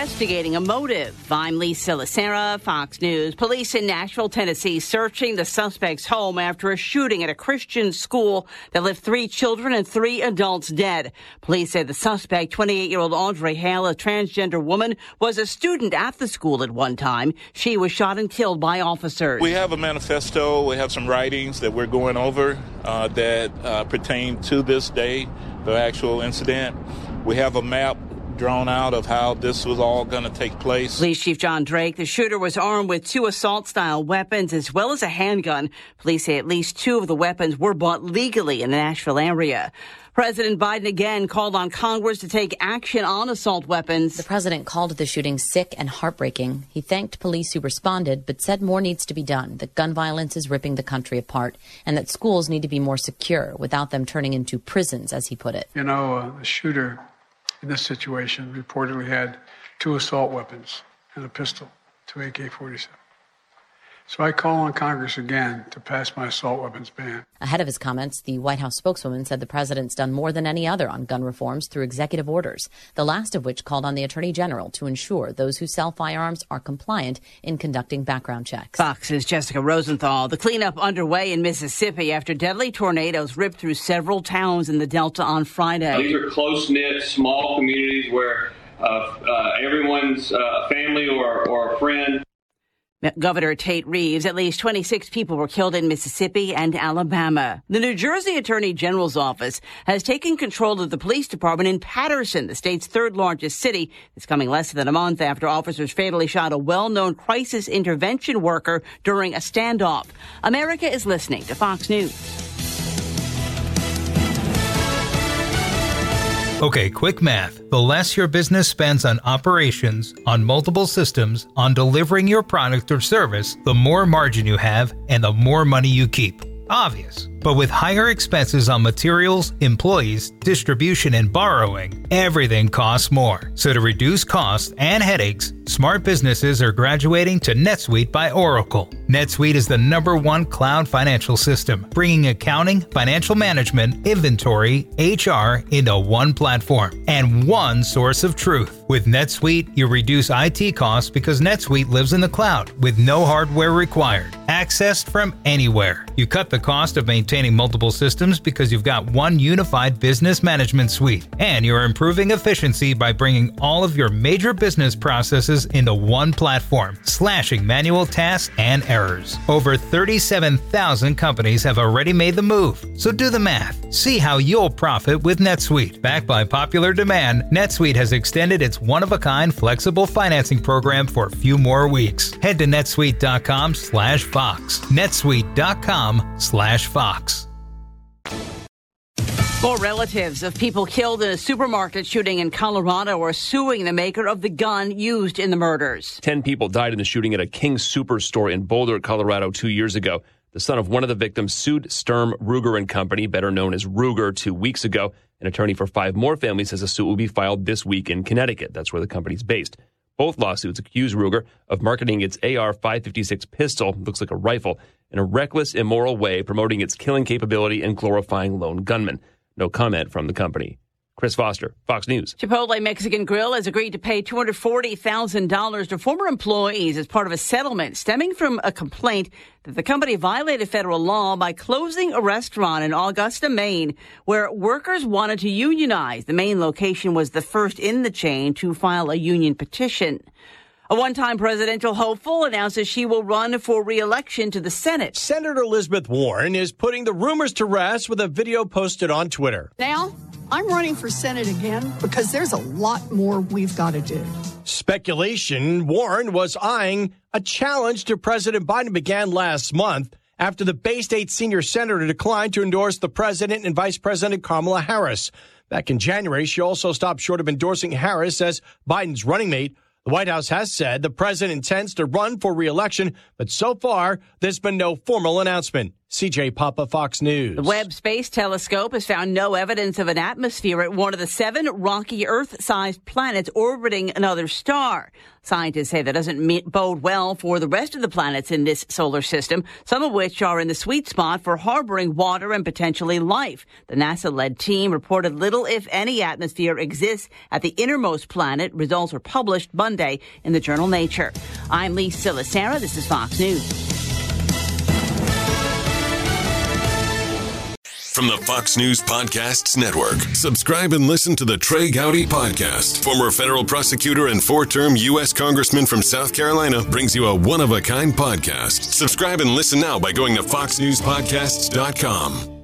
investigating a motive. I'm Lisa Lacera, Fox News. Police in Nashville, Tennessee, searching the suspect's home after a shooting at a Christian school that left 3 children and 3 adults dead. Police say the suspect, 28-year-old Audrey Hale, a transgender woman, was a student at the school at one time. She was shot and killed by officers. We have a manifesto. We have some writings that we're going over that pertain to this day, the actual incident. We have a map drawn out of how this was all going to take place. Police Chief John Drake, the shooter was armed with 2 assault-style weapons as well as a handgun. Police say at least 2 of the weapons were bought legally in the Nashville area. President Biden again called on Congress to take action on assault weapons. The president called the shooting sick and heartbreaking. He thanked police who responded, but said more needs to be done, that gun violence is ripping the country apart, and that schools need to be more secure without them turning into prisons, as he put it. You know, the shooter in this situation reportedly had 2 assault weapons and a pistol, 2 AK-47. So I call on Congress again to pass my assault weapons ban. Ahead of his comments, the White House spokeswoman said the president's done more than any other on gun reforms through executive orders, the last of which called on the Attorney General to ensure those who sell firearms are compliant in conducting background checks. Fox's Jessica Rosenthal. The cleanup underway in Mississippi after deadly tornadoes ripped through several towns in the Delta on Friday. These are close-knit, small communities where everyone's family or a friend. Governor Tate Reeves, at least 26 people were killed in Mississippi and Alabama. The New Jersey Attorney General's office has taken control of the police department in Paterson, the state's 3rd largest city. It's coming less than a month after officers fatally shot a well-known crisis intervention worker during a standoff. America is listening to Fox News. Okay, quick math. The less your business spends on operations, on multiple systems, on delivering your product or service, the more margin you have and the more money you keep. Obvious. But with higher expenses on materials, employees, distribution, and borrowing, everything costs more. So to reduce costs and headaches, smart businesses are graduating to NetSuite by Oracle. NetSuite is the #1 cloud financial system, bringing accounting, financial management, inventory, HR into one platform and one source of truth. With NetSuite, you reduce IT costs because NetSuite lives in the cloud with no hardware required, accessed from anywhere. You cut the cost of maintaining multiple systems because you've got one unified business management suite, and you're improving efficiency by bringing all of your major business processes into one platform, slashing manual tasks and errors. Over 37,000 companies have already made the move, so do the math. See how you'll profit with NetSuite. Backed by popular demand, NetSuite has extended its one-of-a-kind flexible financing program for a few more weeks. Head to netsuite.com/Fox. netsuite.com/Fox. More relatives of people killed in a supermarket shooting in Colorado are suing the maker of the gun used in the murders. 10 people died in the shooting at a King Superstore in Boulder, Colorado 2 years ago. The son of one of the victims sued Sturm, Ruger & Company, better known as Ruger, 2 weeks ago. An attorney for 5 more families says a suit will be filed this week in Connecticut. That's where the company's based. Both lawsuits accuse Ruger of marketing its AR-556 pistol, looks like a rifle, in a reckless, immoral way, promoting its killing capability and glorifying lone gunmen. No comment from the company. Chris Foster, Fox News. Chipotle Mexican Grill has agreed to pay $240,000 to former employees as part of a settlement stemming from a complaint that the company violated federal law by closing a restaurant in Augusta, Maine, where workers wanted to unionize. The Maine location was the first in the chain to file a union petition. A one-time presidential hopeful announces she will run for re-election to the Senate. Senator Elizabeth Warren is putting the rumors to rest with a video posted on Twitter. Now, I'm running for Senate again because there's a lot more we've got to do. Speculation Warren was eyeing a challenge to President Biden began last month after the Bay State senior senator declined to endorse the president and Vice President Kamala Harris. Back in January, she also stopped short of endorsing Harris as Biden's running mate. The White House has said the president intends to run for re-election, but so far, there's been no formal announcement. CJ Papa, Fox News. The Webb Space Telescope has found no evidence of an atmosphere at one of the 7 rocky Earth-sized planets orbiting another star. Scientists say that doesn't bode well for the rest of the planets in this solar system, some of which are in the sweet spot for harboring water and potentially life. The NASA-led team reported little, if any, atmosphere exists at the innermost planet. Results are published Monday in the journal Nature. I'm Lee Silasera. This is Fox News. From the Fox News Podcasts Network, subscribe and listen to the Trey Gowdy Podcast. Former federal prosecutor and 4-term U.S. Congressman from South Carolina brings you a one-of-a-kind podcast. Subscribe and listen now by going to foxnewspodcasts.com.